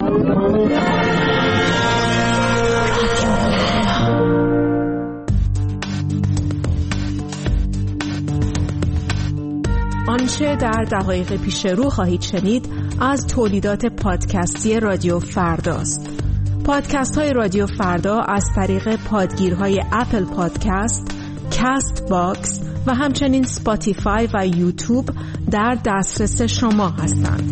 آنچه در دقایق پیش رو خواهید شنید از تولیدات پادکستی رادیو فرداست. پادکست های رادیو فردا از طریق پادگیرهای اپل پادکست، کست باکس و همچنین سپاتیفای و یوتیوب در دسترس شما هستند.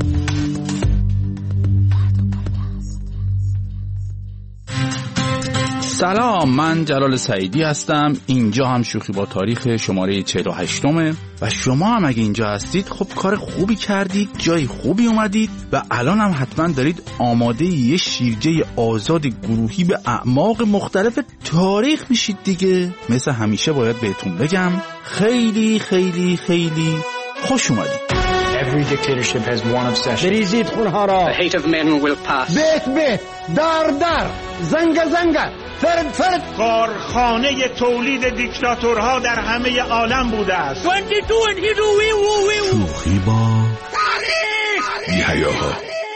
سلام، من جلال سعیدی هستم. اینجا هم شوخی با تاریخ شماره 48 و شما هم اگه اینجا هستید خب کار خوبی کردید، جای خوبی اومدید و الان هم حتما دارید آماده یه شیرجه آزاد گروهی به اعماق مختلف تاریخ میشید دیگه. مثل همیشه باید بهتون بگم خیلی خیلی خیلی خوش اومدید. Every dictatorship has one obsession. بریزید خونها را. The hate of men will pass. بیت دار زنگ فرد. کارخانه تولید دیکتاتورها در همه عالم بوده است. 22 and here شوخی با بی‌حیاها.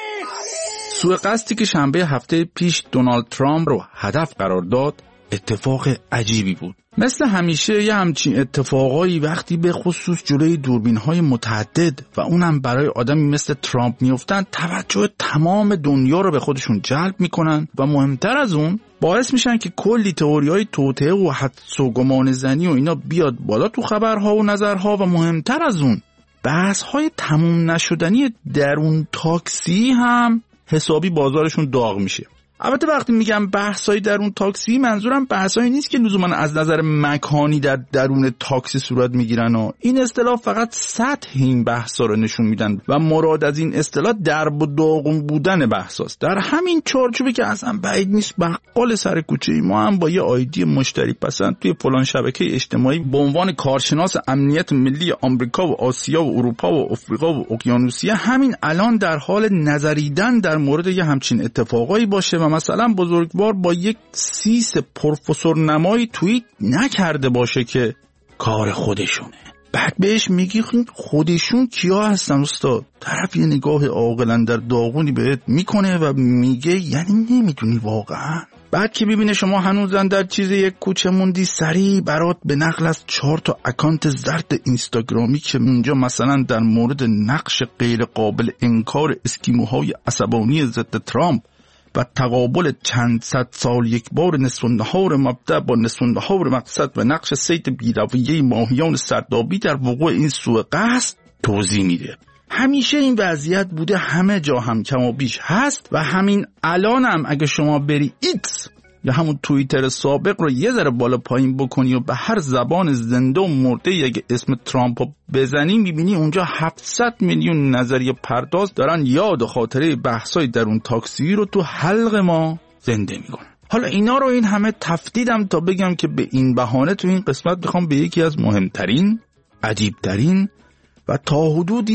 سوء قصدی که شنبه هفته پیش دونالد ترامپ رو هدف قرار داد اتفاق عجیبی بود. مثل همیشه یه همچین اتفاقایی وقتی به خصوص جلوی دوربین‌های متعدد و اونم برای آدمی مثل ترامپ میافتن توجه تمام دنیا رو به خودشون جلب میکنن و مهمتر از اون باعث میشن که کلی تئوری‌های توطئه و حدس و گمان زنی و اینا بیاد بالا تو خبرها و نظرها و مهمتر از اون بحث‌های تموم نشدنی درون تاکسی هم حسابی بازارشون داغ میشه. البته وقتی میگم بحثای درون تاکسی منظورم بحثایی نیست که لزوما از نظر مکانی در درون تاکسی صورت میگیرن و این اصطلاح فقط سطح این بحثا رو نشون میدن و مراد از این اصطلاح درب و داغون بودن بحثاست. در همین چارچوبی که اصلا بعید نیست بقال سر کوچه ما هم با یه آیدی مشتری پسند توی فلان شبکه اجتماعی به عنوان کارشناس امنیت ملی آمریکا و آسیا و اروپا و افریقا و اقیانوسیه همین الان در حال نظریدن در مورد یه همچین اتفاقایی باشه و مثلا بزرگوار با یک سیس پروفسور نمایی توییت نکرده باشه که کار خودشونه. بعد بهش میگی خودشون کیا هستن استاد؟ طرف یه نگاه عاقلانه در داغونی بهت میکنه و میگه یعنی نمیدونی واقعا. بعد که ببینه شما هنوزن در چیز یک کوچه موندی سریع برات به نقل از 4 تا اکانت زرد اینستاگرامی که اونجا مثلا در مورد نقش غیر قابل انکار اسکیموهای عصبانی ضد ترامپ و تقابل چند صد سال یک بار نصف النهار مبدأ با نصف النهار مقصد و نقش صید بی‌رویه ماهیان سردابی در وقوع این سوء قصد توضیح میده. همیشه این وضعیت بوده، همه جا هم کم و بیش هست و همین الان هم اگه شما بری ایکس یا همون توییتر سابق رو یه ذره بالا پایین بکنی و به هر زبان زنده و مرده اگه اسم ترامپ رو بزنی میبینی اونجا 700 میلیون نظریه پرداز دارن یاد و خاطره بحثای درون تاکسی رو تو حلق ما زنده میکنن. حالا اینا رو این همه تفدیدم تا بگم که به این بهانه تو این قسمت بخوام به یکی از مهمترین، عجیبترین و تا حدودی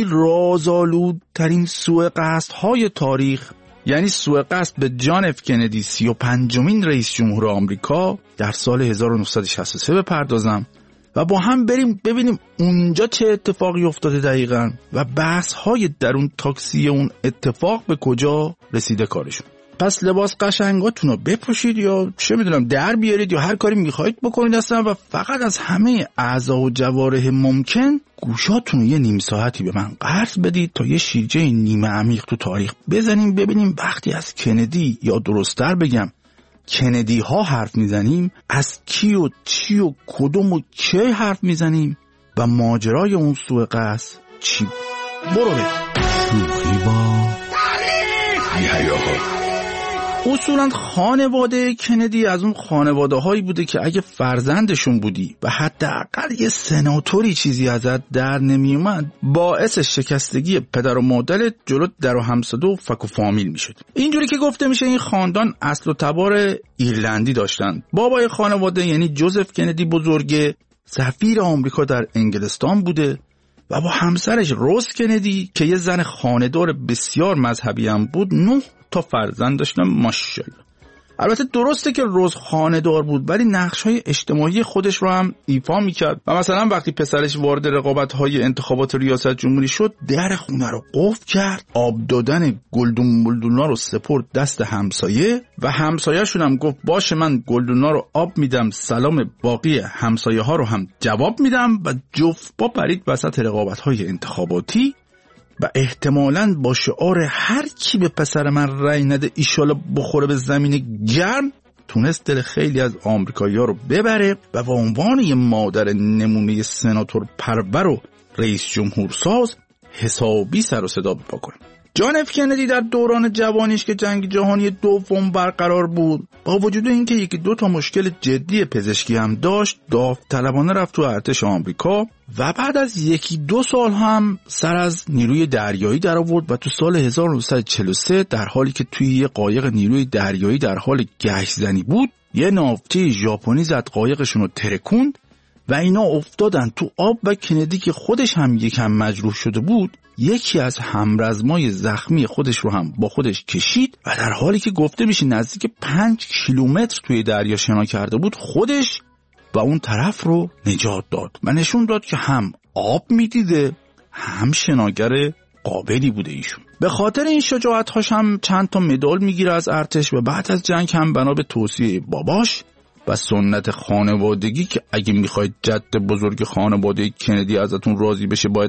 رازآلودترین سوء قصدهای تاریخ، یعنی سوء قصد به جان اف کندی 35مین رئیس جمهور آمریکا در سال 1963 بپردازم و با هم بریم ببینیم اونجا چه اتفاقی افتاده دقیقاً و بحث‌های درون تاکسی اون اتفاق به کجا رسیده کارشون. پس لباس قشنگاتون رو بپوشید یا چه میدونم در بیارید یا هر کاری میخواید بکنید اصلا و فقط از همه اعضا و جوارح ممکن گوشاتون رو یه نیم ساعتی به من قرض بدید تا یه شیرجه نیمه عمیق تو تاریخ بزنیم ببینیم وقتی از کندی یا درست‌تر بگم کندی ها حرف میزنیم از کی و چی و کدوم و چه حرف میزنیم و ماجرای اون سوء قصد چی. برو شوخی با بی‌حیاها. اصولا خانواده کندی از اون خانواده هایی بوده که اگه فرزندشون بودی و حداقل یه سناتوری چیزی ازت در نمی اومد باعث شکستگی پدر و مادرت جلو در و همساده و فک و فامیل میشد. اینجوری که گفته میشه این خاندان اصل و تبار ایرلندی داشتن. بابای خانواده یعنی جوزف کندی بزرگه سفیر آمریکا در انگلستان بوده و با همسرش روز کندی که یه زن خانه‌دار بسیار مذهبی هم بود 9 تا فرزند داشتن ماشاءالله. البته درسته که روز خانه‌دار بود ولی نقش‌های اجتماعی خودش رو هم ایفا می‌کرد و مثلا وقتی پسرش وارد رقابت‌های انتخابات ریاست جمهوری شد در خونه رو قفل کرد، آب دادن گلدون بلدونا رو سپرد دست همسایه و همسایه‌شون هم گفت باشه من گلدونا رو آب میدم، سلام باقی همسایه‌ها رو هم جواب میدم و جفت با پرید وسط رقابت‌های انتخاباتی و احتمالاً با شعار هر کی به پسر من رأی نده ایشالا بخوره به زمین گرم تونست دل خیلی از آمریکایی‌ها رو ببره و به عنوان یه مادر نمونه سناتور پرور و رئیس جمهور ساز حسابی سر و صدا بپا کنه. جان اف کندی در دوران جوانیش که جنگ جهانی دوم برقرار بود با وجود اینکه یکی دو تا مشکل جدی پزشکی هم داشت داوطلبانه رفت تو ارتش آمریکا و بعد از یکی دو سال هم سر از نیروی دریایی در آورد و تو سال 1943 در حالی که توی یه قایق نیروی دریایی در حال گشت زنی بود یه ناوچه ژاپنی زد قایقشون رو ترکوند و اینا افتادن تو آب و کندی که خودش هم یکم مجروح شده بود یکی از همرزمای زخمی خودش رو هم با خودش کشید و در حالی که گفته میشه نزدیک 5 کیلومتر توی دریا شنا کرده بود خودش و اون طرف رو نجات داد و نشون داد که هم آب میدیده هم شناگر قابلی بوده ایشون. به خاطر این شجاعت‌هاش هم چند تا مدال میگیره از ارتش و بعد از جنگ هم بنا به توصیه باباش و سنت خانوادگی که اگه میخواید جد بزرگ خانواده کندی ازتون راضی بشه باید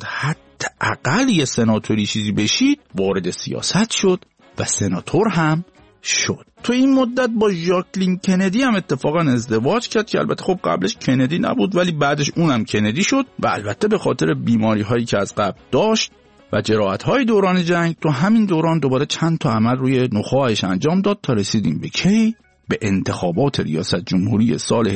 حداقل یه سناتوری چیزی بشید وارد سیاست شد و سناتور هم شد. تو این مدت با ژاکلین کندی هم اتفاقا ازدواج کرد که البته خب قبلش کندی نبود ولی بعدش اونم کندی شد و البته به خاطر بیماری هایی که از قبل داشت و جراحت های دوران جنگ تو همین دوران دوباره چند تا عمل روی نخاعش انجام داد تا رسیدیم به کی؟ به انتخابات ریاست جمهوری سال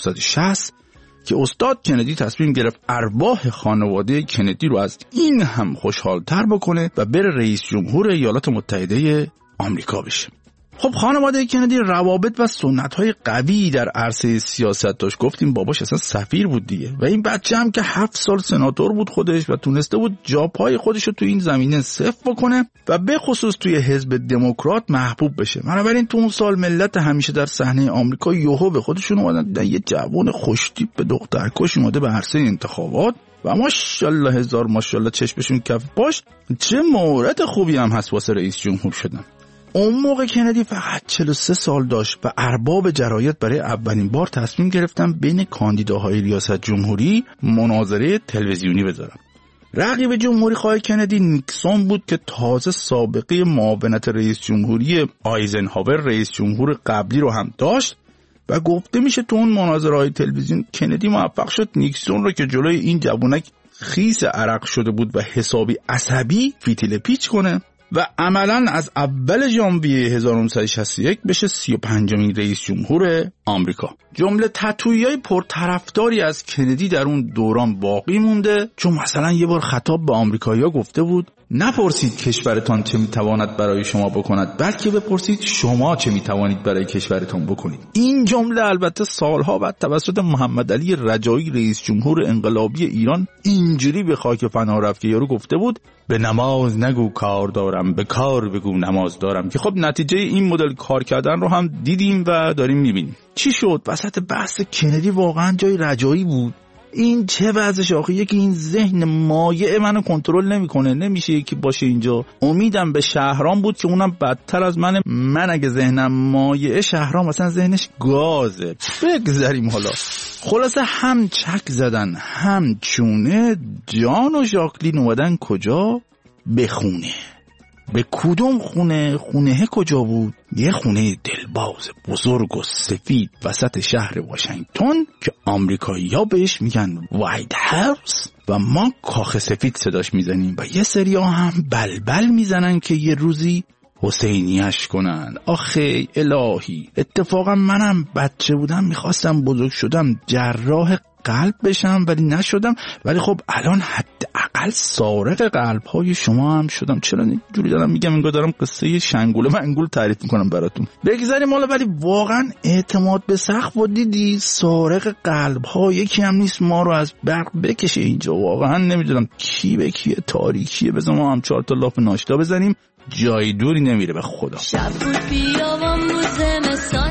1960 که استاد کندی تصمیم گرفت ارواح خانواده کندی رو از این هم خوشحال‌تر بکنه و بره رئیس جمهور ایالات متحده آمریکا بشه. خب خانواده کندی روابط و سنت‌های قوی در عرصه سیاست داشت. گفتیم باباش اصلا سفیر بود دیگه و این بچه هم که 7 سال سناتور بود خودش و تونسته بود جا پای خودش رو تو این زمینه صفر بکنه و به خصوص توی حزب دموکرات محبوب بشه. بنابراین تو اون سال ملت همیشه در صحنه آمریکا یهو به خودشون اومدن یه جوان خوشتیپ به دخترکش اومده به عرصه انتخابات و ماشاءالله هزار ماشاءالله چشمشون کف پاش چه مورد خوبی هم هست واسه رئیس جمهور شدن. اون موقع کندی فقط 43 سال داشت و ارباب جراید برای اولین بار تصمیم گرفتن بین کاندیداهای ریاست جمهوری مناظره تلویزیونی بذارن. رقیب جمهوری خواه کندی نیکسون بود که تازه سابقه معاونت رئیس جمهوری آیزنهاور رئیس جمهور قبلی رو هم داشت و گفته میشه تو اون مناظره‌های تلویزیون کندی موفق شد نیکسون رو که جلوی این جوونک خیس عرق شده بود و حسابی عصبی فیتیل پیچ کنه و عملاً از اول ژانویه 1961 بشه 35مین رئیس جمهور آمریکا. جمله تتویی‌های پرطرفداری از کندی در اون دوران باقی مونده چون مثلا یه بار خطاب به آمریکایی‌ها گفته بود نپرسید کشورتان چه میتواند برای شما بکند بلکه بپرسید شما چه میتوانید برای کشورتان بکنید. این جمله البته سالها بعد توسط محمد علی رجایی رئیس جمهور انقلابی ایران اینجوری به خاک فنا رفت که یارو گفته بود به نماز نگو کار دارم به کار بگو نماز دارم که خب نتیجه این مدل کار کردن رو هم دیدیم و داریم میبینیم. چی شد؟ وسط بحث کندی واقعا جای رجایی بود. این چه وضعش آخه؟ که این ذهن مایع منو کنترل نمیکنه، نمیشه یکی باشه اینجا. امیدم به شهرام بود که اونم بدتر از من اگه ذهنم مایع شهرام مثلا ذهنش گازه. بگذاریم حالا. خلاصه هم چک زدن هم چونه جان و ژاکلین اومدن کجا؟ به خونه. به کدوم خونه؟ خونه کجا بود؟ یه خونه دلباز بزرگ و سفید وسط شهر واشنگتن که آمریکایی‌ها بهش میگن وایت هاوس و ما کاخ سفید صداش میزنیم و یه سریا هم بلبل میزنن که یه روزی حسینیش کنن. آخه الهی، اتفاقا منم بچه بودم میخواستم بزرگ شدم جراح قلب بشم ولی نشدم، ولی خب الان حداقل سارق قلب های شما هم شدم. چرا اینجوری دارم میگم انگار دارم قصه شنگوله منگول تعریف میکنم براتون. بگذاریم حالا. ولی واقعا اعتماد به سقف و دیدی سارق قلب ها یکی هم نیست ما رو از برق بکشه اینجا. واقعا نمیدونم کی به کیه، تاریکیه. بذار ما هم 4 تا لاف ناشتا بزنیم، جای دوری نمیره به خدا. شب بود بیابان بود زمستان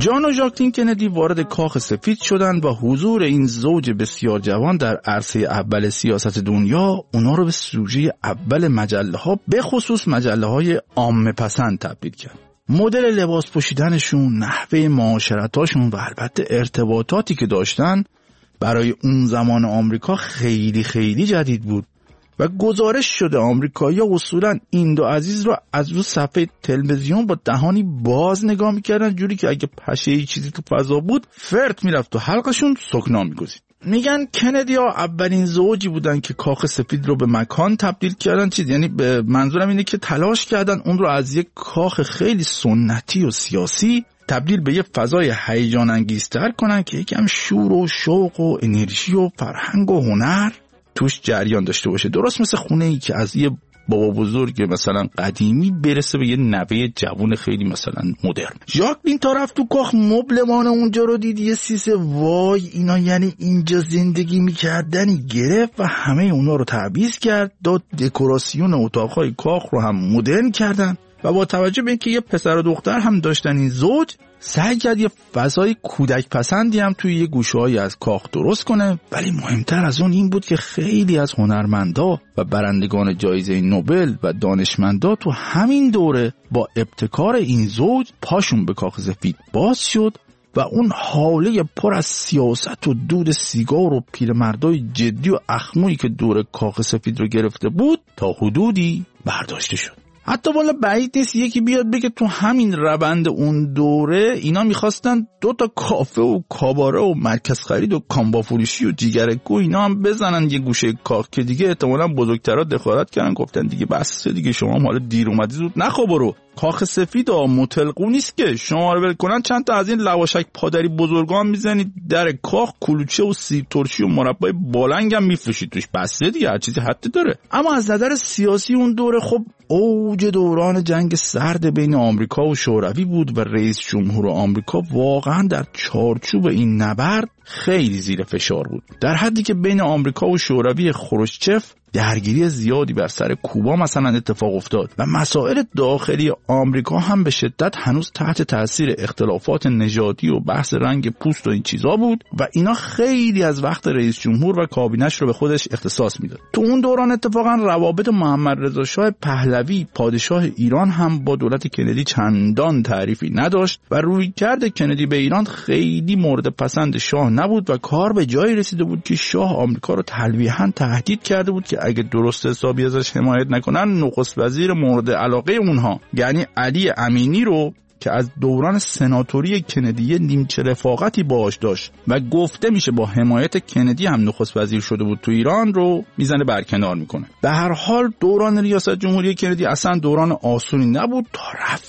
جان و ژاکلین کندی وارد کاخ سفید شدند و حضور این زوج بسیار جوان در عرصه اول سیاست دنیا اونا رو به سوژه اول مجله ها، به خصوص مجله های عامه پسند تبدیل کرد. مدل لباس پوشیدنشون، نحوه معاشرتاشون و البته ارتباطاتی که داشتن برای اون زمان آمریکا خیلی خیلی جدید بود و گزارش شده آمریکایی‌ها اصولاً این دو عزیز رو از رو صفحه تلویزیون با دهانی باز نگاه می‌کردن، جوری که اگه پشه‌ای چیزی تو فضا بود فرد میرفت و حلقشون سکنا می‌گزید. میگن کندی‌ها اولین زوجی بودن که کاخ سفید رو به مکان تبدیل کردن، یعنی به منظورم اینه که تلاش کردن اون رو از یک کاخ خیلی سنتی و سیاسی تبدیل به یه فضای هیجان انگیزتر کنن که یکم شور و شوق و انرژی و فرهنگ و هنر توش جریان داشته باشه. درست مثل خونه‌ای که از یه بابا بزرگ مثلا قدیمی برسه به یه نوه جوون خیلی مثلا مدرن. ژاکلین تا رفت تو کاخ مبلمان اونجا رو دید، یه سیسه وای اینا یعنی اینجا زندگی میکردنی گرفت و همه اونا رو تعویض کرد، داد دکوراسیون اتاقهای کاخ رو هم مدرن کردن و با توجه به اینکه یه پسر و دختر هم داشتن این زوج، سعی کرد یه فضای کودک پسندی هم توی یه گوشه‌ای از کاخ درست کنه. ولی مهمتر از اون این بود که خیلی از هنرمندا و برندگان جایزه نوبل و دانشمندا تو همین دوره با ابتکار این زوج پاشون به کاخ سفید باز شد و اون حاله پر از سیاست و دود سیگار و پیرمردای جدی و اخمویی که دور کاخ سفید رو گرفته بود تا حدودی برداشته شد. حتی والا بعید نیست یکی بیاد بگه تو همین روند اون دوره اینا میخواستن 2 کافه و کاباره و مرکز خرید و کامبا فروشی و جیگرگو اینا هم بزنن یه گوشه کاخ، که دیگه احتمالاً بزرگترها دخالت کردن، گفتن دیگه بس دیگه، شما هم حالا دیر اومدی زود نخوا برو. کاخ سفید متلقو نیست که شما رو ول کنن چند تا از این لواشک پادری بزرگان میزنید در کاخ، کلوچه و سیب ترشی و مربای بالنگ هم میفروشید توش، بس دیگه هر چیزی حد داره. اما از نظر سیاسی اون دوره خب اوج دوران جنگ سرد بین آمریکا و شوروی بود و رئیس جمهور آمریکا واقعا در چارچوب این نبرد خیلی زیر فشار بود، در حدی که بین آمریکا و شوروی خروشچف درگیری زیادی بر سر کوبا مثلا اتفاق افتاد و مسائل داخلی آمریکا هم به شدت هنوز تحت تاثیر اختلافات نژادی و بحث رنگ پوست و این چیزا بود و اینا خیلی از وقت رئیس جمهور و کابینش رو به خودش اختصاص میداد. تو اون دوران اتفاقا روابط محمد رضا شاه پهلوی پادشاه ایران هم با دولت کندی چندان تعریفی نداشت و رویکرد کندی به ایران خیلی مورد پسند شاه نبود و کار به جایی رسیده بود که شاه آمریکا رو تلویحاً تهدید کرده بود که اگه درست حسابی ازش حمایت نکنن نخست وزیر مورد علاقه اونها یعنی علی امینی رو که از دوران سناتوری کندی نیمچه رفاقتی باهاش داشت و گفته میشه با حمایت کندی هم نخست وزیر شده بود تو ایران، رو میزنه برکنار میکنه. به هر حال دوران ریاست جمهوری کندی اصلا دوران آسونی نبود تا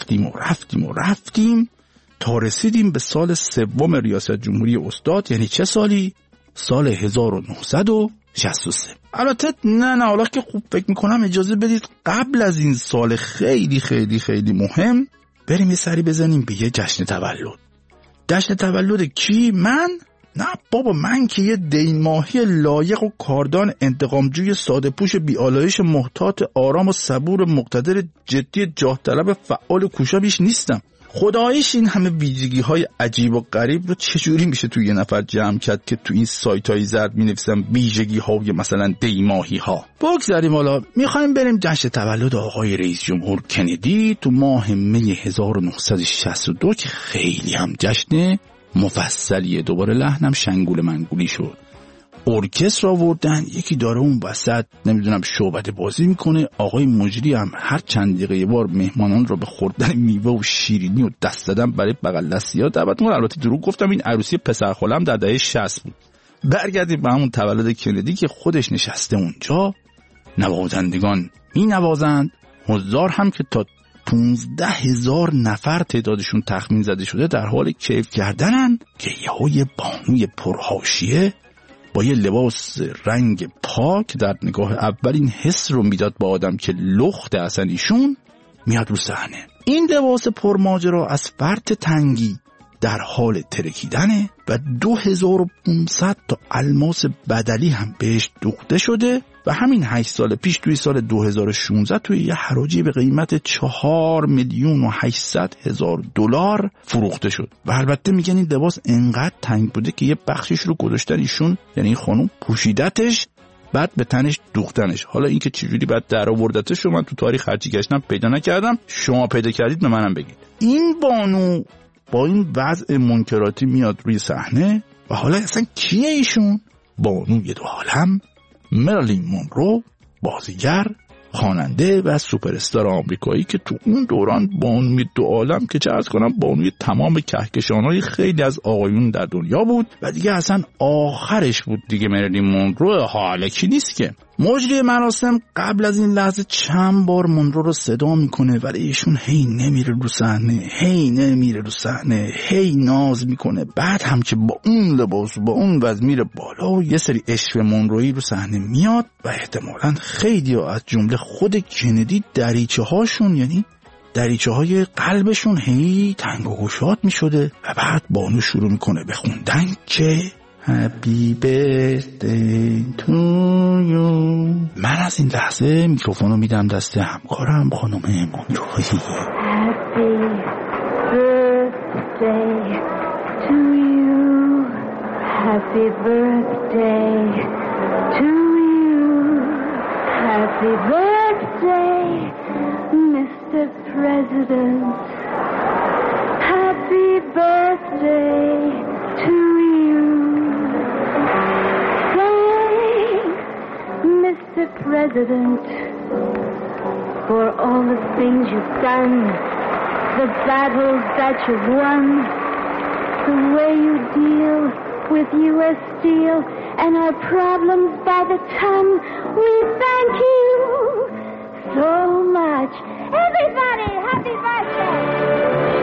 رفتیم تا رسیدیم به سال 3 ریاست جمهوری استاد. یعنی چه سالی؟ سال 1963. البته نه حالا که خوب فکر میکنم اجازه بدید قبل از این سال خیلی خیلی خیلی مهم بریم یه سری بزنیم به یه جشن تولد. جشن تولد کی؟ من؟ نه بابا، من که یه دیماهی لایق و کاردان انتقامجوی ساده پوش بی‌آلایش محتاط آرام و صبور مقتدر جدی جاه طلب فعال کوشابیش نیستم. خداییش این همه ویژگی‌های عجیب و غریب رو چجوری میشه توی یه نفر جمع کرد که تو این سایت‌های زرد می‌نویسن ویژگی‌های مثلا دیماهی‌ها. بگذاریم حالا می‌خوایم بریم جشن تولد آقای رئیس جمهور کندی تو ماه می 1962 که خیلی هم جشن مفصلیه. دوباره لحنم شنگول منگولی شد. ارکستر آوردن، یکی داره اون وسط نمیدونم شعبده بازی میکنه، آقای مجری هم هر چند دقیقه یه بار مهمانان رو به خوردن میوه و شیرینی و دست دادن برای بغل دستی‌ها دعوت میکنه. البته دروغ گفتم، این عروسی پسر خالم در دهه 60 بود. برگردیم به همون تولد کندی که خودش نشسته اونجا، نوازندگان می نوازند، حضار هم که تا 15,000 نفر تعدادشون تخمین زده شده در حال کیف کردنن که یه بانوی پرحاشیه با یه لباس رنگ پاک در نگاه اول این حس رو میداد با آدم که لخت اصلا ایشون میاد رو صحنه. این لباس پرماجرا از فرط تنگی در حال ترکیدنه و 2500 تا الماس بدلی هم بهش دوخته شده و همین 8 سال پیش توی سال 2016 توی یه حراجی به قیمت 4,800,000 دلار فروخته شد. و البته میگن این لباس انقدر تنگ بوده که یه بخشش رو گذاشتن ایشون، یعنی این خانم پوشیدتش بعد به تنش دوختنش. حالا این که چجوری بعد در آوردتش رو من تو تاریخ هرچی گشتم پیدا نکردم، شما پیدا کردید به منم بگید. این بانو با این وضع منکراتی میاد روی صحنه و حالا اصلا کیه ایشون؟ بانوی دو عالم، مریلین مونرو، بازیگر، خواننده و سوپر استار آمریکایی که تو اون دوران بانوی دو عالم که چه عرض کنم بانوی تمام کهکشان‌های خیلی از آقایون در دنیا بود و دیگه اصلا آخرش بود دیگه. مریلین مونرو حالا کی نیست که. مجری مراسم قبل از این لحظه چند بار مونرو رو صدا میکنه ولی ایشون هی نمیره رو صحنه، هی ناز میکنه. بعد هم که با اون لباس و با اون وضع میره بالا و یه سری عشق مونرویی رو صحنه میاد و احتمالاً خیلی از جمله خود کندی دریچه هاشون، یعنی دریچه های قلبشون هی تنگ و گشاد میشده و بعد بانو شروع میکنه به خوندن که Happy birthday to you. من از این لحظه میکروفونو میدم دست همکارم خانم مونرویی. Happy birthday to you. Happy birthday to you. Happy birthday, Mr. President. Happy birthday to you. Mr. President, for all the things you've done, the battles that you've won, the way you deal with U.S. Steel and our problems by the ton, we thank you so much. Everybody, happy birthday!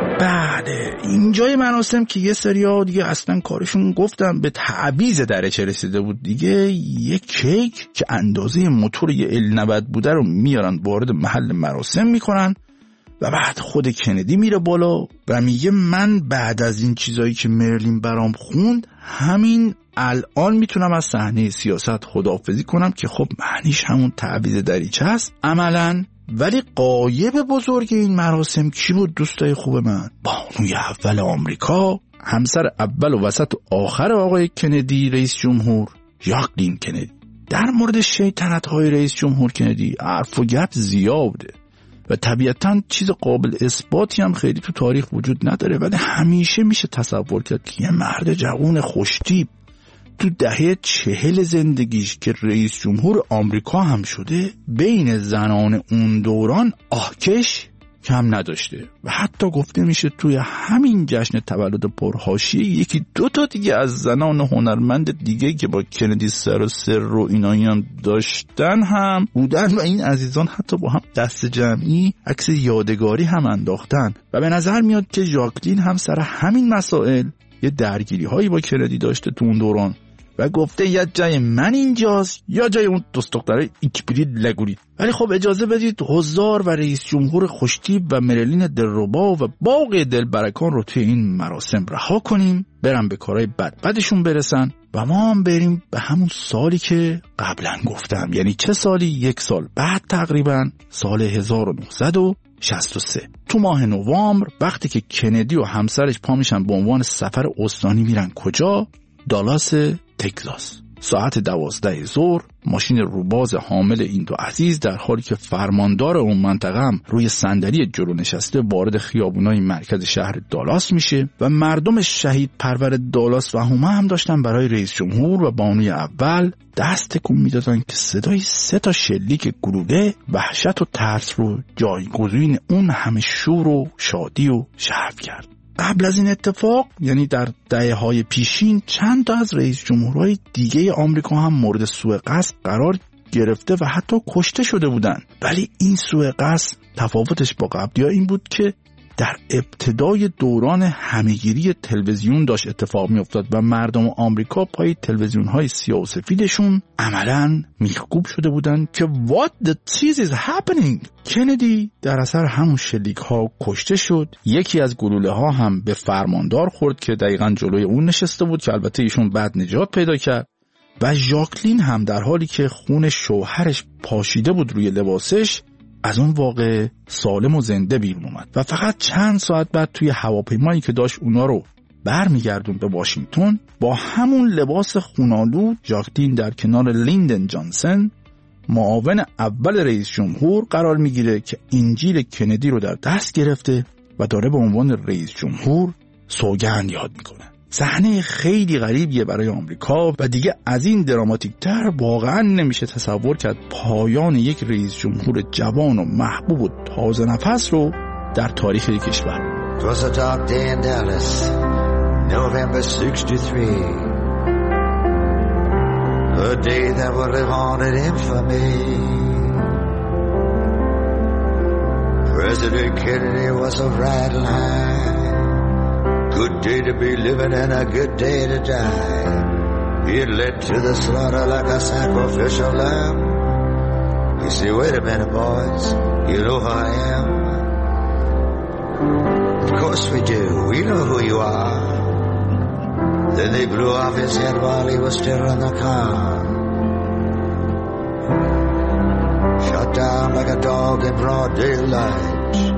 بله، اینجای مراسم که یه سری‌ها دیگه اصلا کارشون گفتم به تعویض درجه رسیده بود دیگه، یه کیک که اندازه موتور یه L90 بوده رو میارن وارد محل مراسم میکنن و بعد خود کندی میره بالا و میگه من بعد از این چیزایی که مریلین برام خوند همین الان میتونم از صحنه سیاست خداحافظی کنم، که خب معنیش همون تعویض دریچه است عملاً. ولی غایب بزرگ این مراسم کی بود دوستای خوب من؟ بانوی اول آمریکا، همسر اول و وسط و آخر آقای کندی رئیس جمهور، ژاکلین کندی. در مورد شیطنت‌های رئیس جمهور کندی حرف و گپ زیاده و طبیعتاً چیز قابل اثباتی هم خیلی تو تاریخ وجود نداره، ولی همیشه میشه تصور کرد که یه مرد جوان خوشتیپ تو دهه 40 زندگیش که رئیس جمهور آمریکا هم شده بین زنان اون دوران آهکش کم نداشته و حتی گفته میشه توی همین جشن تولد پرحاشیه یکی دو تا دیگه از زنان هنرمند دیگه که با کندی سر و سر رو اینایی هم داشتن هم بودن و این عزیزان حتی با هم دست جمعی عکس یادگاری هم انداختن و به نظر میاد که ژاکلین هم سر همین مسائل یه درگیری هایی با کندی داشته تو اون دوران و گفته یا جای من اینجاست یا جای اون دوست دختره ایکبرید لگورید. ولی خب اجازه بدید حضار و رئیس جمهور خوشتیپ و مریلین دلربا و باقی دلبرکان رو توی این مراسم رها کنیم، برن به کارهای بدشون برسن و ما هم بریم به همون سالی که قبلا گفتم. یعنی چه سالی؟ 1 سال بعد تقریبا، سال 1963 تو ماه نوامبر، وقتی که کندی و همسرش پا میشن به عنوان سفر استانی میرن کجا؟ دالاس تگزاس. ساعت 12 ظهر ماشین روباز حامل این دو عزیز در حالی که فرماندار اون منطقه هم روی صندلی جلو نشسته وارد خیابونای مرکز شهر دالاس میشه و مردم شهید پرور دالاس و هومه هم داشتن برای رئیس جمهور و بانوی اول دست تکون میدادن که صدای 3 تا شلیک گلوله وحشت و ترس رو جایگزین اون همه شور و شادی و شعف کرد. قبل از این اتفاق، یعنی در دهه‌های پیشین، چند تا از رئیس جمهورهای دیگه آمریکا هم مورد سوء قصد قرار گرفته و حتی کشته شده بودن. ولی این سوء قصد تفاوتش با قبلی‌ها این بود که در ابتدای دوران همه‌گیری تلویزیون داشت اتفاق می‌افتاد و مردم آمریکا پای تلویزیون‌های سیاه و سفیدشون عملاً میخکوب شده بودن که what the cheese is happening. کندی در اثر همون شلیک‌ها کشته شد. یکی از گلوله‌ها هم به فرماندار خورد که دقیقاً جلوی اون نشسته بود که البته ایشون بعد نجات پیدا کرد. و ژاکلین هم در حالی که خون شوهرش پاشیده بود روی لباسش از اون واقع سالم و زنده بیرون اومد و فقط چند ساعت بعد توی هواپیمایی که داشت اونا رو برمیگردون به واشنگتن با همون لباس خونالود ژاکلین در کنار لیندن جانسن معاون اول رئیس جمهور قرار میگیره که انجیل کندی رو در دست گرفته و داره به عنوان رئیس جمهور سوگند یاد میکنه. صحنه خیلی غریبیه برای آمریکا و دیگه از این دراماتیک‌تر واقعا نمیشه تصور کرد پایان یک رئیس جمهور جوان و محبوب و تازه نفس رو در تاریخ کشور. It was a dark day in Dallas, November 63. A day that would live on in infamy. President Kennedy was a riding high. Good day to be living and a good day to die. He led to the slaughter like a sacrificial lamb. You say, wait a minute, boys, you know who I am? Of course we do. We know who you are. Then they blew off his head while he was still in the car. Shot down like a dog in broad daylight.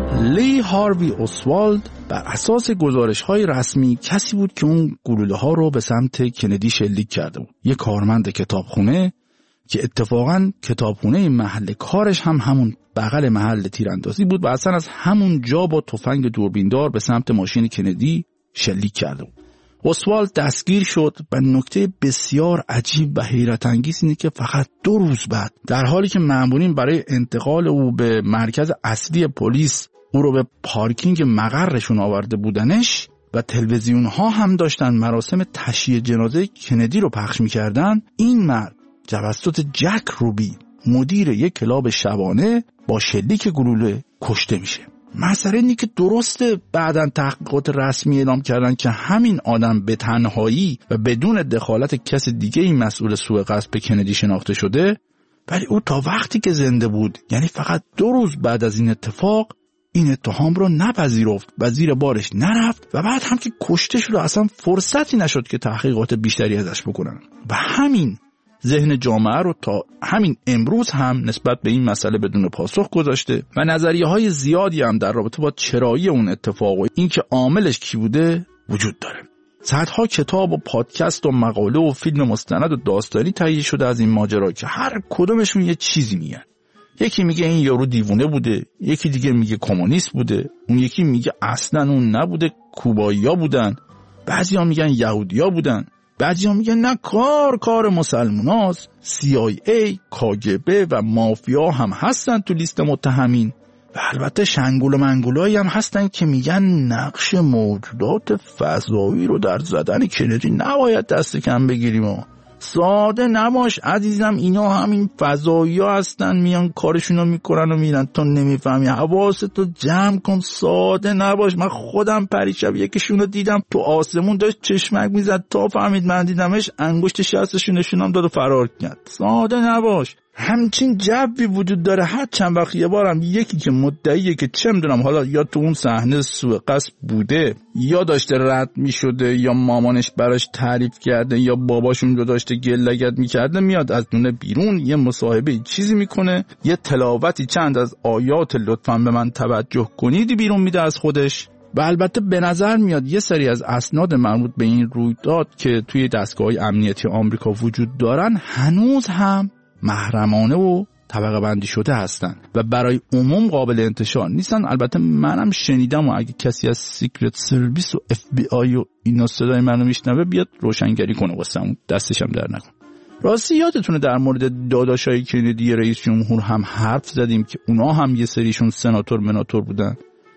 لی هاروی اوسوالد بر اساس گزارش‌های رسمی کسی بود که اون گلوله‌ها رو به سمت کندی شلیک کرده بود. یه کارمند کتابخونه که اتفاقاً کتابخونه محل کارش هم همون بغل محل تیراندازی بود و اصلا از همون جا با تفنگ دوربیندار به سمت ماشین کندی شلیک کرده بود. اوسوالد دستگیر شد و نکته بسیار عجیب و حیرت انگیز اینه که فقط 2 روز بعد در حالی که مأمورین برای انتقال او به مرکز اصلی پلیس او رو به پارکینگ مقرشون آورده بودنش و تلویزیون ها هم داشتن مراسم تشییع جنازه کندی رو پخش می‌کردن، این مرد توسط جک روبی مدیر یک کلاب شبانه با شلیک گلوله کشته میشه. مسئله اینه که درسته بعداً تحقیقات رسمی اعلام کردن که همین آدم به تنهایی و بدون دخالت کس دیگه این مسئول سوء قصد به کندی شناخته شده، ولی او تا وقتی که زنده بود، یعنی فقط 2 روز بعد از این اتفاق، این اتهام رو نپذیرفت و زیر بارش نرفت و بعد هم که کشته شد اصلا فرصتی نشد که تحقیقات بیشتری ازش بکنن و همین ذهن جامعه رو تا همین امروز هم نسبت به این مسئله بدون پاسخ گذاشته و نظریه‌های زیادی هم در رابطه با چرایی اون اتفاق و اینکه عاملش کی بوده وجود داره. صدها کتاب و پادکست و مقاله و فیلم مستند و داستانی تهیه شده از این ماجرا که هر کدومشون یه چیزی میگن. یکی میگه این یارو دیوونه بوده، یکی دیگه میگه کمونیست بوده، اون یکی میگه اصلا اون نبوده، کوبایی‌ها بودن، بعضیا میگن یهودی‌ها بودن، بعضیا میگن نه کار مسلماناست، CIA، KGB و مافیا هم هستن تو لیست متهمین و البته شنگول و منگولایی هم هستن که میگن نقش موجودات فضایی رو در زدن کندی نباید دست کم بگیریم و ساده نباش عزیزم، اینا همین فضایی ها هستن، میان کارشونو میکنن و میرن، تو نمیفهمی، حواستو جمع کن، ساده نباش. من خودم پریشب یکیشونو دیدم تو آسمون داشت چشمک میزد، تا فهمید من دیدمش انگشت شستشو نشونم داد و فرار کرد. ساده نباش. همچین جوی وجود داره. هر چند وقت یه بارم یکی که مدعیه که چه میدونم حالا یا تو اون صحنه سوء قصد بوده یا داشته رد میشده یا مامانش براش تعریف کرده یا باباشون رو داشته گلگت میکرده، میاد از دونه بیرون یه مصاحبه چیزی میکنه، یه تلاوتی چند از آیات لطفاً به من توجه کنیدی بیرون میده از خودش. و البته به نظر میاد یه سری از اسناد مربوط به این رویداد که توی دستگاه‌های امنیتی آمریکا وجود دارن هنوز هم محرمانه و طبقه بندی شده هستن و برای عموم قابل انتشار نیستن. البته منم شنیدم و اگه کسی از سیکرت سرویس و FBI و اینا صدای منو میشنوه بیاد روشنگری کنه واسمون، دستشم در نکن. راستی یادتونه در مورد داداشای کندی رئیس جمهور هم حرف زدیم که اونا هم یه سریشون سناتور مناتور بودن.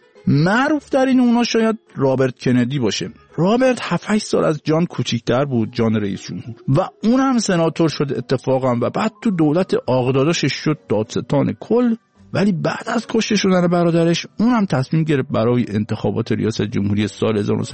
معروف ترین اونا شاید رابرت کندی باشه. رابرت 7-8 سال از جان کوچیک‌تر بود، جان رئیس جمهور، و اون هم سناتور شد اتفاقا و بعد تو دولت آقداداشش شد دادستان کل ولی بعد از کشته شدن برادرش اونم تصمیم گرفت برای انتخابات ریاست جمهوری سال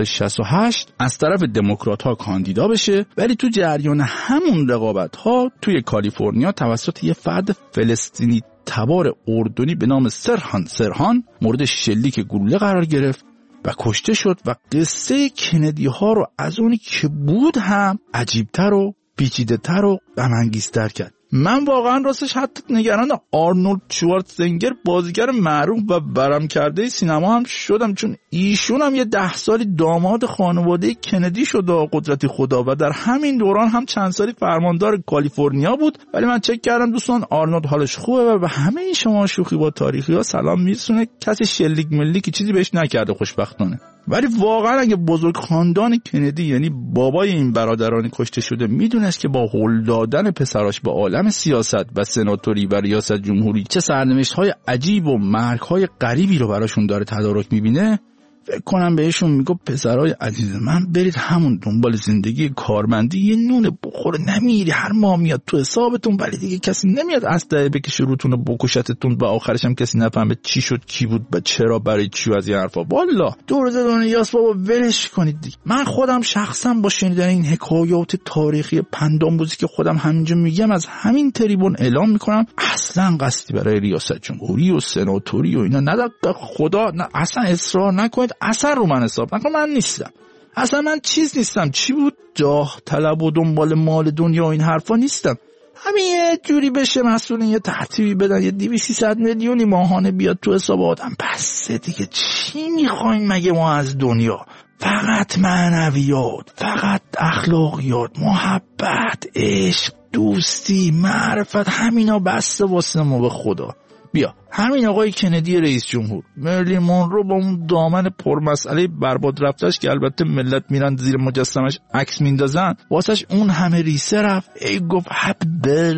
1968 از طرف دموکرات‌ها کاندیدا بشه، ولی تو جریان همون رقابت‌ها توی کالیفرنیا توسط یه فرد فلسطینی تبار اردنی به نام سرهان مورد شلیک گلوله قرار گرفت و کشته شد و قصه کندی ها رو از اونی که بود هم عجیبتر و پیچیده‌تر و غم‌انگیزتر کرد. من واقعا راستش حتی نگران آرنولد شوارزنگر بازیگر معروف و برم کرده سینما هم شدم، چون ایشون هم یه 10 سالی داماد خانواده کندی شد و قدرت خدا و در همین دوران هم چند سالی فرماندار کالیفرنیا بود. ولی من چک کردم دوستان آرنولد حالش خوبه و به همه این شما شوخی با تاریخی ها سلام میرسونه. کسی شلیک ملیکی چیزی بهش نکرده خوشبختانه. ولی واقعا اگه بزرگ خاندان کندی یعنی بابای این برادران کشته شده میدونست که با هل دادن پسراش به عالم سیاست و سناتوری و ریاست جمهوری چه سرنوشت‌های عجیب و مرگ‌های غریبی رو براشون داره تدارک می‌بینه، فکر کنم بهشون میگه پسرای عزیز من برید همون دنبال زندگی کارمندی، یه نون بخوره نمیری، هر ماه میاد تو حسابتون ولی دیگه کسی نمیاد اسلحه بکشه روتون و بکشتتون و آخرش هم کسی نفهمه چی شد کی بود و چرا برای چی از این حرفا. والا دور دنیاست بابا، ولش کنید دیگه. من خودم شخصا با شنیدن این حکایات تاریخی پندآموزی که خودم همینجا میگم از همین تریبون اعلام میکنم اصلا قصدی برای ریاست جمهوری و سناتوری و اینا ندارم. خدا نه، اصلا اصرار نکنید، اثر رو من حساب نکن، من نیستم، اصلا من چیز نیستم، چی بود جاه طلب و دنبال مال دنیا و این حرفا نیستم. همین یه جوری بشه مسئولین یه ترتیبی بدن، یه 200 میلیونی ماهانه بیاد تو حساب آدم، بس دیگه چی میخوایم مگه ما از دنیا؟ فقط معنویات، فقط اخلاقیات، محبت، عشق، دوستی، معرفت، همینا بسته واسه ما به خدا. بیا همین آقای کندی رئیس جمهور، مرلین مونرو با اون دامن پرمسئله برباد رفتش که البته ملت میرن زیر مجسمش عکس میندازن، واسش اون همه ریسه رفت، ای گفت هپی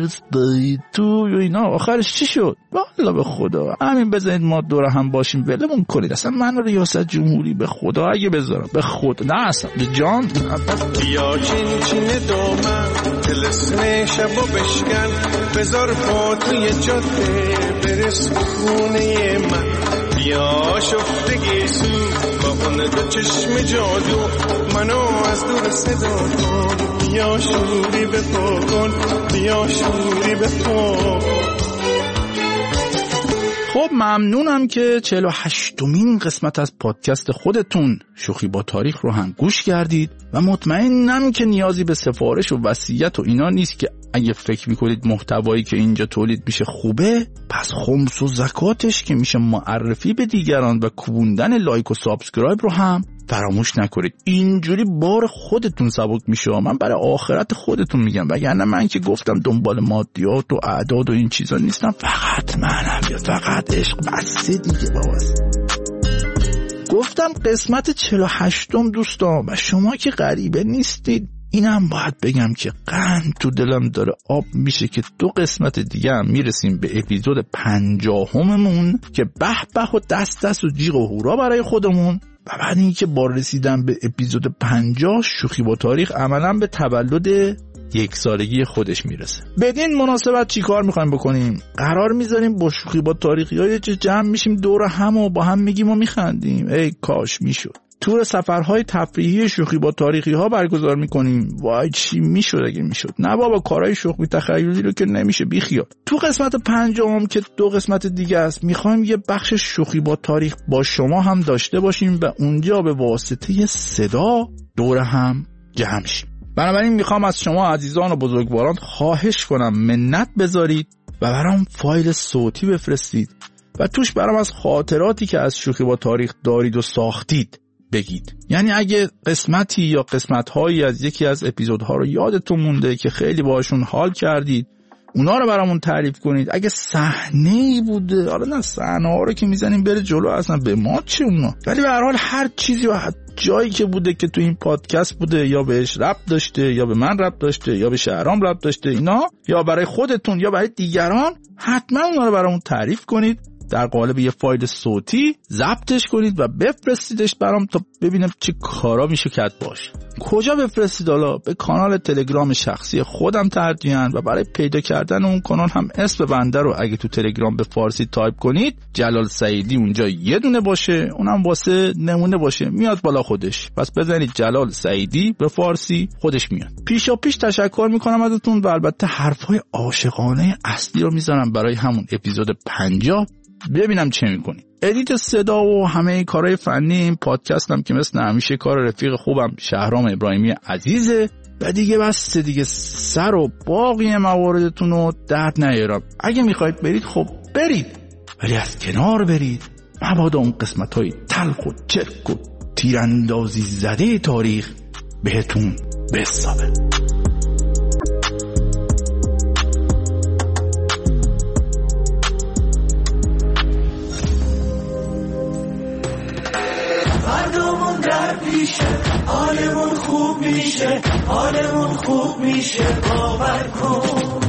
برثدی تو و اینا، آخرش چی شد؟ والله به خدا همین بذارید ما دور هم باشیم ولمون کنید. اصلا من ریاست جمهوری به خدا اگه بذارم به خدا نه اصلا به جان بیا چین چین دومن تلسم شبو بشکن، بذار پا توی جاده برس خونه من، بیا شفتگی سو با اون دو چشم جادو منو از دور صدا کن، بیا شوری به پا کن، بیا شوری به پا. خب ممنونم که 48مین قسمت از پادکست خودتون شوخی با تاریخ رو هم گوش کردید و مطمئنم که نیازی به سفارش و وصیت و اینا نیست که اگه فکر میکنید محتوایی که اینجا تولید میشه خوبه، پس خمس و زکاتش که میشه معرفی به دیگران و کوبوندن لایک و سابسکرایب رو هم فراموش نکنید. اینجوری بار خودتون سبک میشه. من برای آخرت خودتون میگم، وگرنه من که گفتم دنبال مادیات و اعداد و این چیزا نیستم، فقط معنویات، فقط عشق، بس دیگه باباست. گفتم قسمت 48م دوستان و شما که غریبه نیستید. اینم باید بگم که قند تو دلم داره آب میشه که 2 قسمت دیگه هم میرسیم به اپیزود 50مون که به به و دست و جیغ و هورا برای خودمون. و بعد اینکه با رسیدن به اپیزود 50 شوخی با تاریخ عملاً به تولد 1 سالگی خودش میرسه. بدین مناسبت چی کار میخوایم بکنیم؟ قرار میذاریم با شوخی با تاریخی های جمع میشیم دور هم و با هم میگیم و میخندیم. ای کاش میشد. تور سفرهای تفریحی شوخی با تاریخی ها برگزار میکنیم. وای چی میشد اگه میشد. نه بابا کارهای شوخی تخیلی رو که نمیشه بیخیال. تو قسمت 50 که 2 قسمت دیگه است میخوایم یه بخش شوخی با تاریخ با شما هم داشته باشیم و اونجا به واسطه صدا دور هم جمع شیم. بنابراین میخوام از شما عزیزان و بزرگواران خواهش کنم منت بذارید و برام فایل صوتی بفرستید و توش برام از خاطراتی که از شوخی با تاریخ دارید و ساختید بگید. یعنی اگه قسمتی یا قسمت‌هایی از یکی از اپیزودها رو یادتون مونده که خیلی باهاشون حال کردید، اونا رو برامون تعریف کنید. اگه صحنه‌ای بوده، حالا نه صحنه‌ها رو که میزنیم بره جلو اصلا به ما چه اونا، ولی به هر حال هر چیزی و جایی که بوده که تو این پادکست بوده یا بهش ربط داشته یا به من ربط داشته یا به شهرام ربط داشته، اینا یا برای خودتون یا برای دیگران، حتما اونا رو برامون تعریف کنید در قالب یه فایل صوتی ضبطش کنید و بفرستیدش برام تا ببینم چه کارا میشه کرد باش. کجا بفرستید؟ حالا به کانال تلگرام شخصی خودم ترجیحاً، و برای پیدا کردن اون کانال هم اسم بنده رو اگه تو تلگرام به فارسی تایپ کنید جلال سعیدی اونجا یه دونه باشه، اونم واسه نمونه باشه، میاد بالا خودش. پس بزنید جلال سعیدی به فارسی، خودش میاد. پیشا پیش تشکر میکنم ازتون و البته حرفای عاشقانه اصلی رو میذارم برای همون اپیزود 50. ببینم چه میکنید. ادیت صدا و همه کارهای فنی این پادکستم که مثل همیشه کار رفیق خوبم شهرام ابراهیمی عزیزه و دیگه بس دیگه سر و باقی مواردتون رو درد نیارم. اگه میخواید برید خب برید، ولی از کنار برید، مبادا اون قسمت‌های تلخ و چرک و تیراندازی زده تاریخ بهتون بسابه. فردامون در پیشه، حالمون خوب میشه، حالمون خوب میشه، باور کن.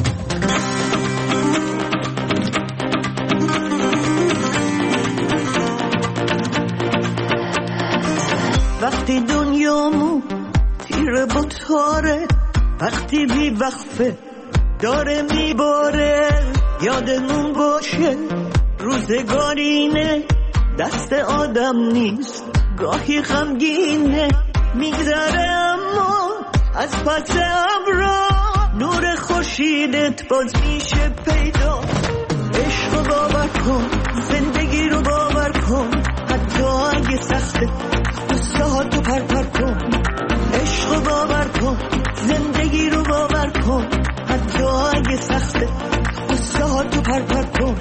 وقتی دنیامون تیره با تاره، وقتی بی وقفه داره میباره، یادمون باشه روزگارینه، دست آدم نیست، گاهی غمگینه، میگذره اما از پس ابرا نور خورشیدت باز میشه پیدا. عشق رو باور کن، زندگی رو باور کن، حتی اگه سخته قصه ها تو پر کن. عشق رو باور کن، زندگی رو باور کن، حتی اگه سخته قصه ها تو پر کن.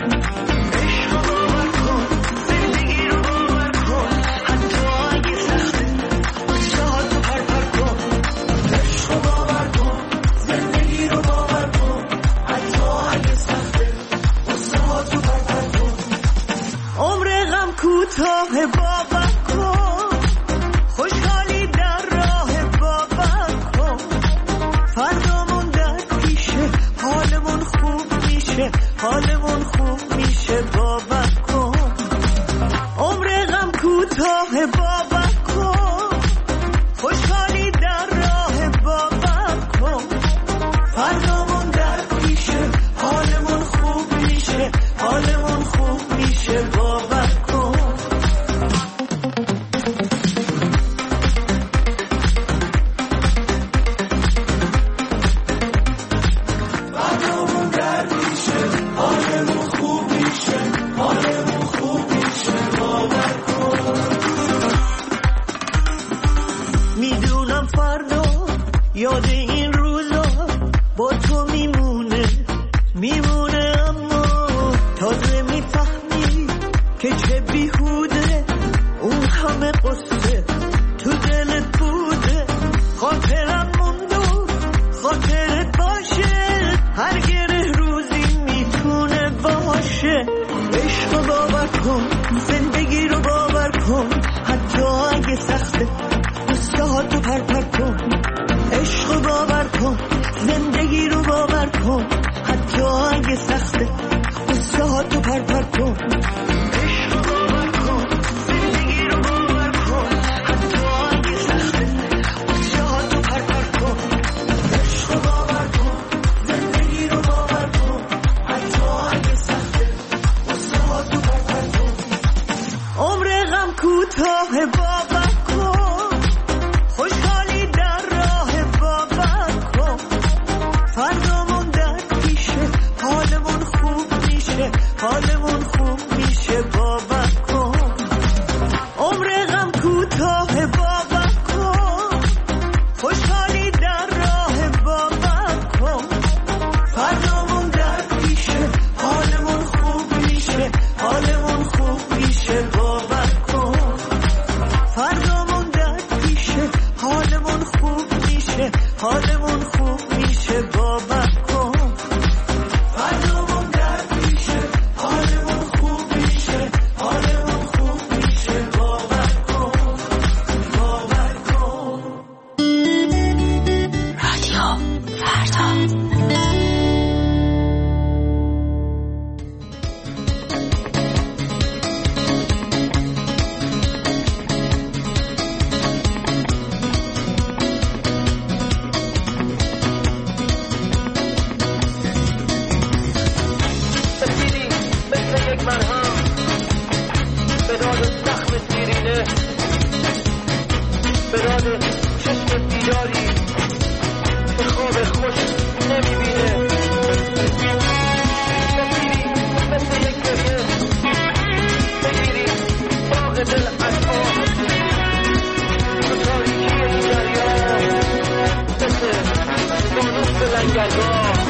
کوتاه باور کن، خوشحالی در راه باور کن، فردامون در پیشه، حالمون خوب میشه، حالمون خوب میشه، باور کن. عمر غم کوتاه باور کن، خوشحالی در راه باور کن، فردامون در پیشه، حالمون خوب میشه، حالمون خوب میشه، باور کن. یاد این روزا با تو میمونه اما تازه میفهمی که چه بیهوده اون همه قصه تو دلت بوده. خاطرم موندو خاطرت باشه، هر گره روزی میتونه باشه. عشق رو باور کن، زندگی رو باور کن، حتی اگه سخته قصه ها تو پر کن. عشق رو باور کن، زندگی رو باور کن، حتی اگه سخته قصه ها تو پر کن. عشق رو باور کن، زندگی رو باور کن، حتی اگه سخته قصه ها تو پر کن. عشق رو باور کن، زندگی رو باور کن، حتی اگه سخته قصه ها تو پر کن. عمر غم کوتاه باور کن، خوشحالی در راه باور کن، فردامون در پیشه، حالمون خوب میشه، حالمون خوب میشه، باور کن. عمر غم کوتاه باور کن، خوشحالی در راه باور کن، فردامون در پیشه، حالمون خوب میشه، حالمون خوب میشه، باور کن. فردامون در پیشه، حالمون خوب میشه، حالمون خوب میشه، باور کن. فردامون در پیشه، حالمون خوب میشه، حالمون خوب میشه، باور کن، باور کن. رادیو فردا. میخوره به داد چشم بیداری به خواب خوش نمیبینه بگیری مثل یک گریه بگیری باغ دل از آه تو تاریکی این دریا مثل دانوس به لنگرگاه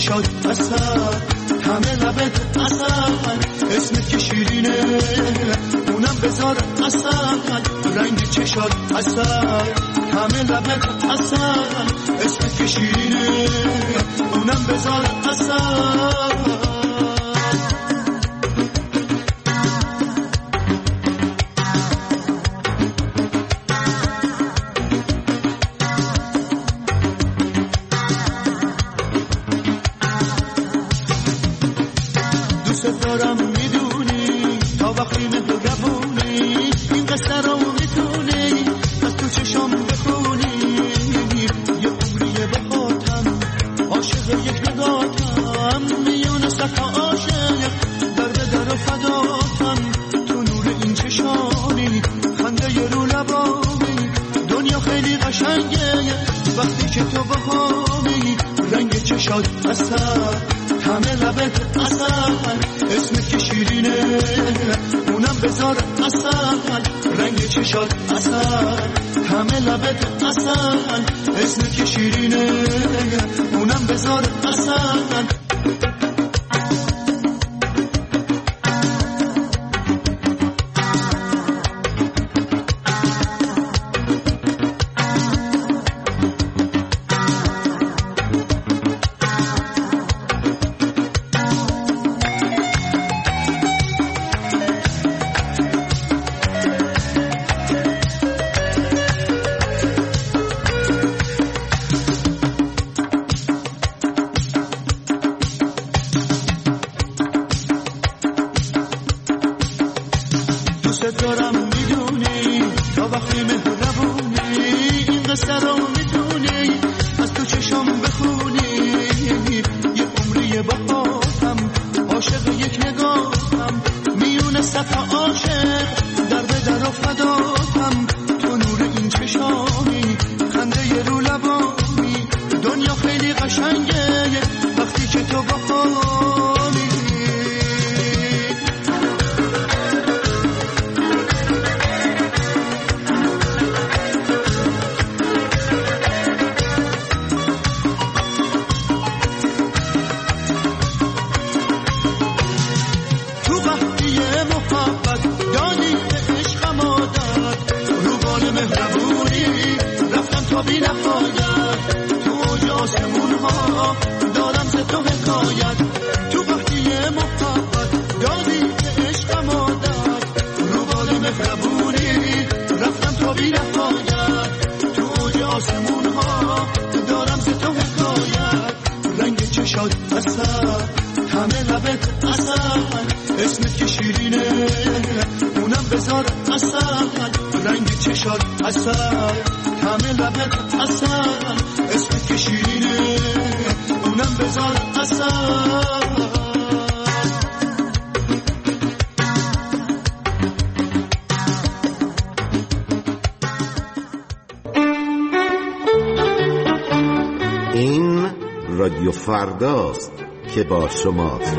چشات اصل همه لبت اصل اسمت که شیرینه اونم بذار اصل رنگ چشات اصل همه لبت اصل اسمت که شیرینه اونم بذار اصل رادیو فرداست که با شماست.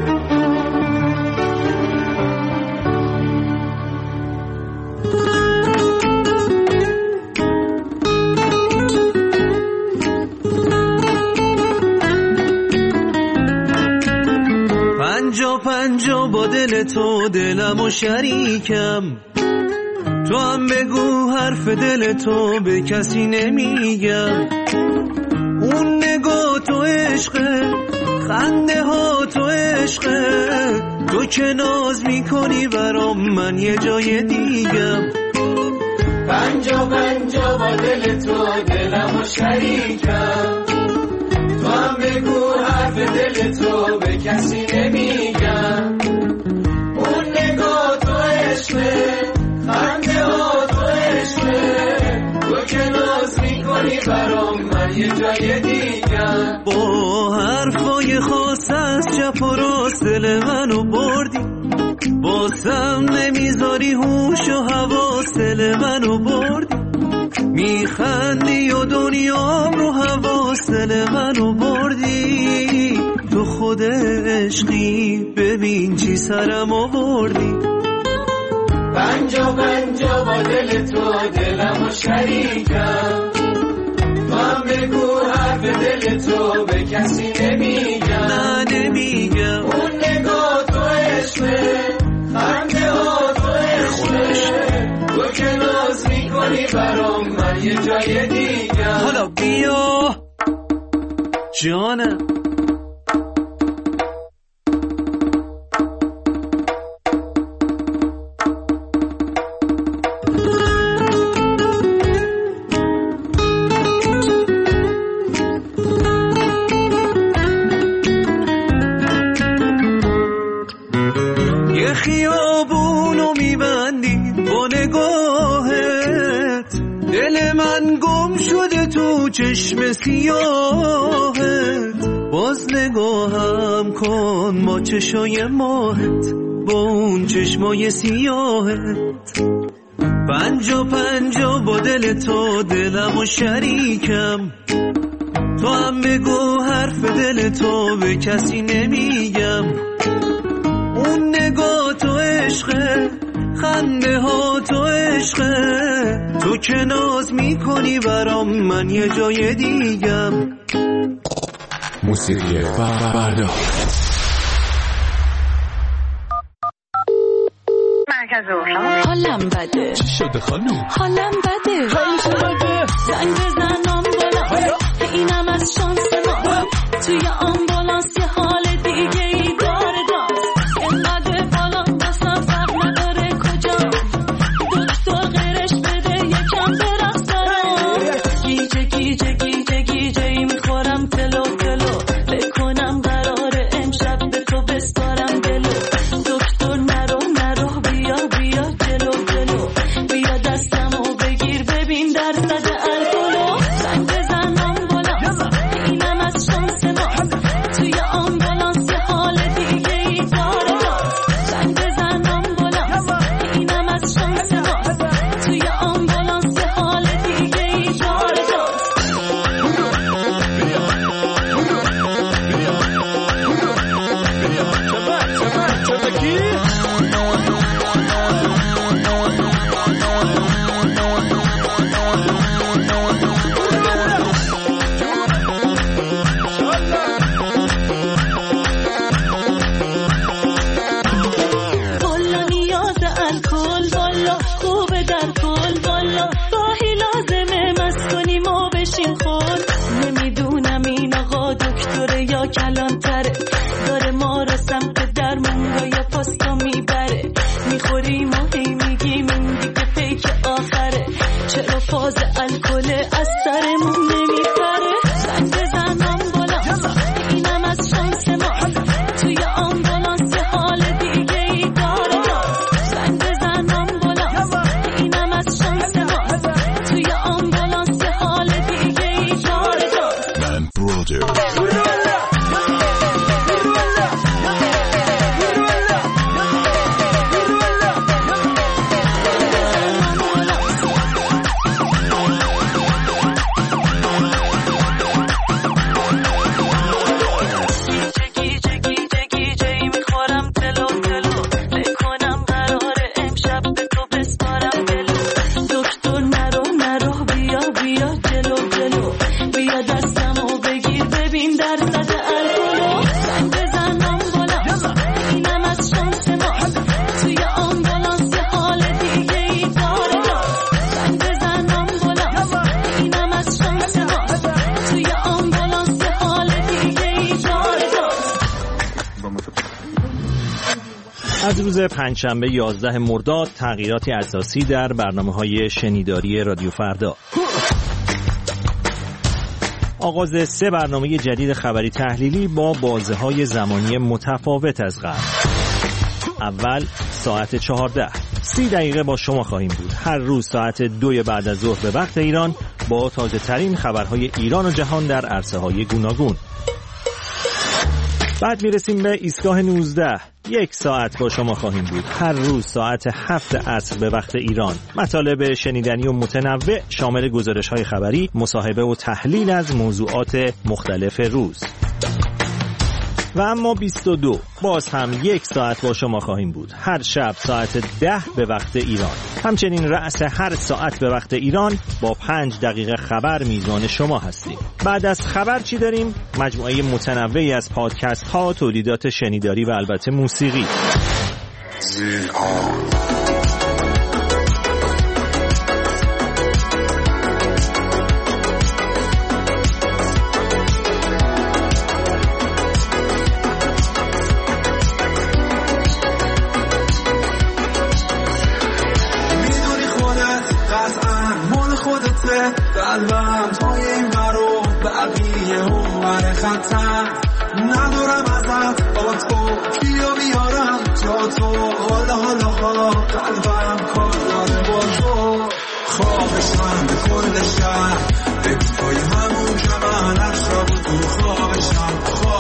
پنجا با دل تو دلمو شریکم، تو هم بگو حرف دل تو به کسی نمیگم. اون نگاه تو عشقه، خنده ها تو عشقه، تو که ناز میکنی برام من یه جای دیگم. پنجا با دل تو دلمو شریکم، تو هم بگو حرف دل تو به کسی نمیگم. اون نگاه تو عشقه، خنده ها تو عشقه، تو که ناز میکنی برام من یه جای دیگم. با حرفای خاص از چپ و راست دل منو بردی، باسم نمیذاری هوش و حواس دل منو بردی. میخندی و دنیام رو حواس دل منو بردی. تو خود عشقی ببین چی سرم آوردی. پنجا با دل تو دلمو شریکم، تو هم بگو حرف دل تو به کسی نمیگم. برام من یه جای دیگه. حالا بیا جانم یه خیابونو میبندی با نگاهت، دل من گم شده تو چشم سیاهت، باز نگاهم کن با چشای ماهت، با اون چشمای سیاهت. پنجا پنجا با دل تو دلم و شریکم، تو هم بگو حرف دل تو به کسی نمیگم. اون نگاه تو عشقه، خنده ها تو عشقه، تو که ناز میکنی برام من یه جای دیگم. موسیقی فردا. مرکز روشن. حالم بده. چی شده خانوم؟ حالم بده. زنگ بزنم بالا، اینم از شانس ما، توی آمبولانس یه حال دیگه ای داره داست. اینقدر بالا بسم فرق نداره کجا، دکتر غیرش بده یکم برقصارم. گیجه گیجه گیجه گیجه ای میخورم تلو تلو، بکنم قراره امشب به تو بستارم دلو. دکتر نرو نرو بیا بیا جلو جلو، بیا دستمو بگیر ببین درصد الکلو. زنگ بزنم بالا، اینم از شانس ما، توی آمبولانس یه حال دیگه ای داره داست. زنگ بزنم بالا، اینم از شانس ما، توی آمبولانس یه حال دیگه ای داره داست. بالا نیاز الکل، بالا خوبه در کل، بالا گاهی لازمه مست کنیم و بشیم خل. نمیدونم این آقا دکتره یا کلانتره، داره ما رو سمت درمونگا یا پاستا میبره. میخوریم و هی میگیم این دیگه پیک آخره، چرا فاز الکل از سرمون نمیپره. زنگ بزنم بالا، اینم از شانس ما، توی آمبولانس یه حال دیگه ای داره داست. زنگ بزنم بالا، اینم از شانس ما، توی آمبولانس یه حال دیگه ای داره داست. گیجه گیجه گیجه ای میخورم تلو تلو، بکنم قراره امشب به تو بسپارم دلو. دکتر نرو نرو بیا بیا جلو جلو، بیا دستمو بگیر ببین درصد الکلو. زنگ بزنم بالا، اینم از شانس ما، توی آمبولانس یه حال دیگه ای داره داست. زنگ بزنم بالا، اینم از شانس ما، توی آمبولانس یه حال دیگه ای داره داست. از روز پنجشنبه 11 مرداد تغییراتی اساسی در برنامه‌های شنیداری رادیو فردا. آغاز 3 برنامه جدید خبری تحلیلی با بازه‌های زمانی متفاوت از قبل. اول ساعت 14 30 دقیقه با شما خواهیم بود. هر روز ساعت 2 بعد از ظهر به وقت ایران با تازه ترین خبرهای ایران و جهان در عرصه‌های گوناگون. بعد میرسیم به ایستگاه 19. 1 ساعت با شما خواهیم بود. هر روز ساعت 7 عصر به وقت ایران. مطالب شنیدنی و متنوع شامل گزارش‌های خبری، مصاحبه و تحلیل از موضوعات مختلف روز. و اما 22 باز هم 1 ساعت با شما خواهیم بود. هر شب ساعت 10 به وقت ایران. همچنین رأس هر ساعت به وقت ایران با 5 دقیقه خبر میزان شما هستیم. بعد از خبر چی داریم؟ مجموعه متنوعی از پادکست ها، تولیدات شنیداری و البته موسیقی. واسه قلبم توی این برو بقیه اون ور خطم ندارم ازت با تو کیو بیارم جا تو حالا قلبم کار داره با تو خوابشم به کل شهر بگو توی همون که من عشق بود تو خوابشم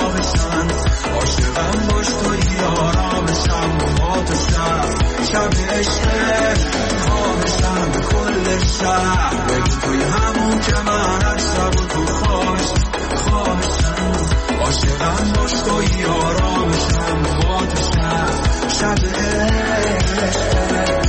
عاشقم باش توی آرامشم با تو شب عشقه خوابشم به کل شهر بگو توی همون که من عشق بود تو خوابشم عاشقم باش توی آرامشم با تو شب عشقه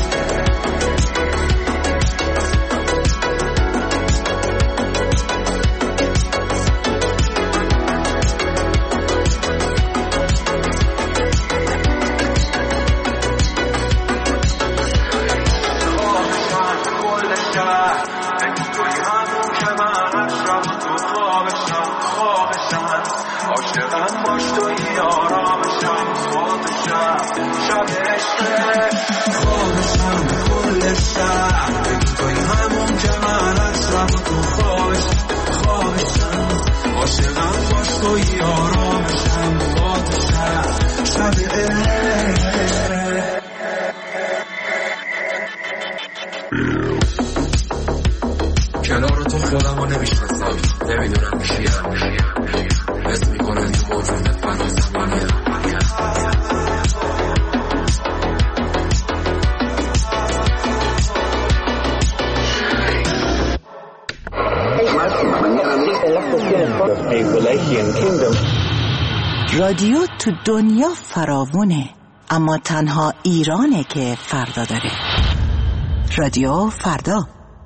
عاشقم باش توی آرامشم با تو شب عشقه خوابشم به کل شهر بگو توی همون که من عشقم تو خوابشم عاشقم باش توی آرامشم با تو شب عشقه کنار تو خودم رو نمیشناسم نمیدونم کیم حس میکنم یه موجود فنا زمانیه رادیو تو دنیا فراوونه اما تنها ایرانه که فردا داره. رادیو فردا.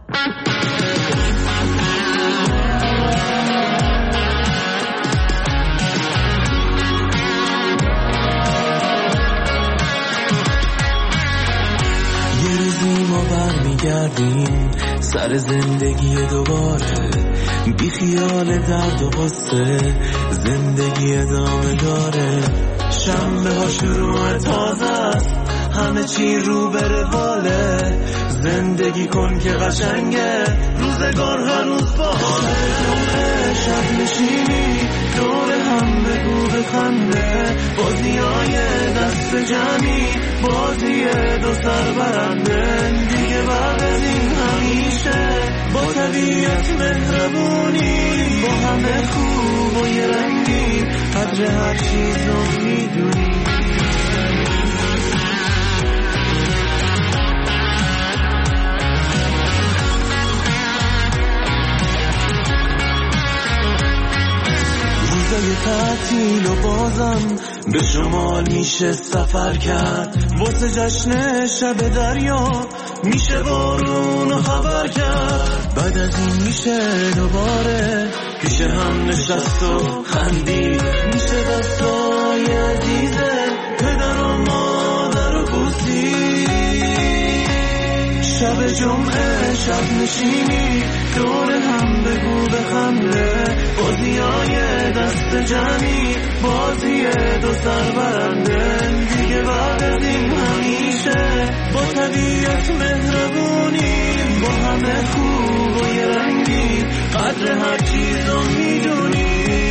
یه روزی ما برمیگردیم سر زندگی دوباره بی خیال درد و غصه زندگی ادامه داره شنبه ها شروع تازه است همه چی رو به رواله زندگی کن که قشنگه روزگار هنوز باحاله شب نشینی دور هم بگو بخنده بازیای دست جمعی بازی دو سر برنده دیگه بعد از این همیشه با طبیعت مهربونی با همه خوب و یه رنگی قدر هر چیز رو میدونی روزای تعطیل و بازم به شمال میشه سفر کرد واسه جشن شب دریا میشه بارون و خبر کرد بعد از این میشه دوباره پیش هم نشست و خندید میشه دستای عزیزه پدر و مادر و بوسید شب جمعه شب نشینی دور هم بگو بخنده بازیای دست جمعی بازی دو سر برنده دیگه بعد از این همیشه با طبیعت مهربونی با همه خوب و یه رنگی قدر هر چیز رو میدونی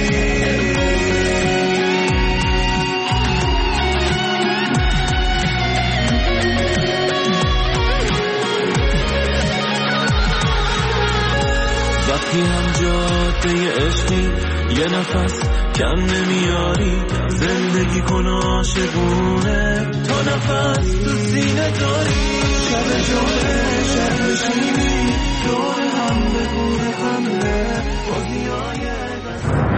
وقتی هم جاده عشقی یه نفس کم نمیاری زندگی کن عاشقونه تا نفس تو سینه داری شب جمعه شب نشینی دور هم بگو بخنده بازیای